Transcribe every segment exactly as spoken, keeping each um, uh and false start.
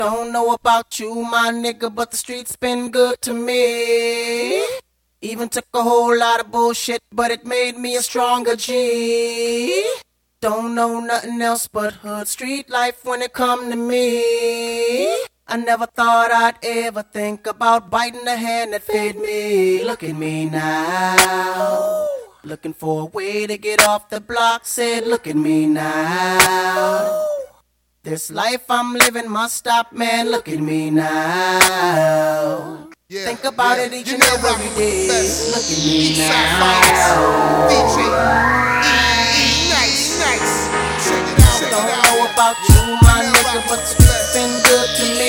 Don't know about you, my nigga, but the streets been good to me. Even took a whole lot of bullshit, but it made me a stronger G. Don't know nothing else but hood street life when it come to me. I never thought I'd ever think about biting the hand that fed me. Look at me now, looking for a way to get off the block. Said, look at me now. This life I'm living must stop, man. Look at me now. Yeah, think about yeah. it each you and every day. Best. Look at me East now. D J, nice, nice. Check it out. Don't it know out. about you, my nigga, but it's been good to me.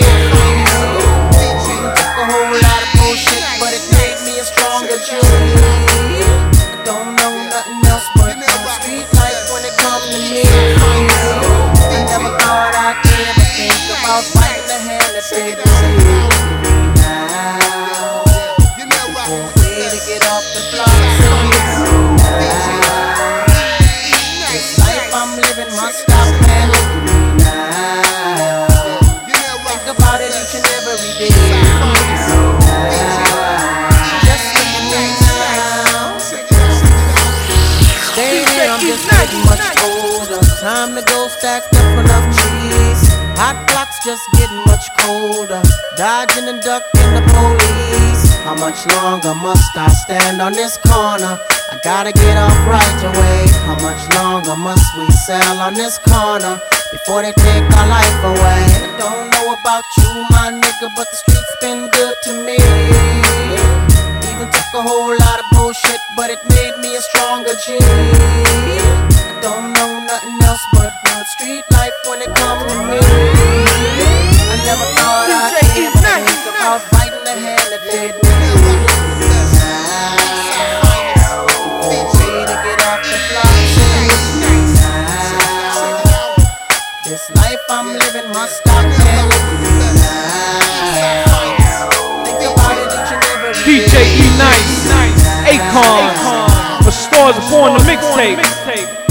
Took a whole lot of bullshit, but it made me a stronger G. I don't know nothing else but the street life when it comes to me. I never thought I'd ever think about biting the hand that fed me. Time to go stack up enough cheese. Hot blocks just getting much colder. Dodging and ducking the police. How much longer must I stand on this corner? I gotta get off right away. How much longer must we sell on this corner before they take our life away? I don't know about you, my nigga, but the streets been good to me. Even took a whole lot of bullshit, but it made me a stronger G. I don't know nothing else but hood street life when it comes to me. I never thought I'd ever think about biting the hand that fed me. Way to get off the block. This life I'm living must stop, man. Think about it each and every day. D J E Nice, Akon, the stars upon the mixtape.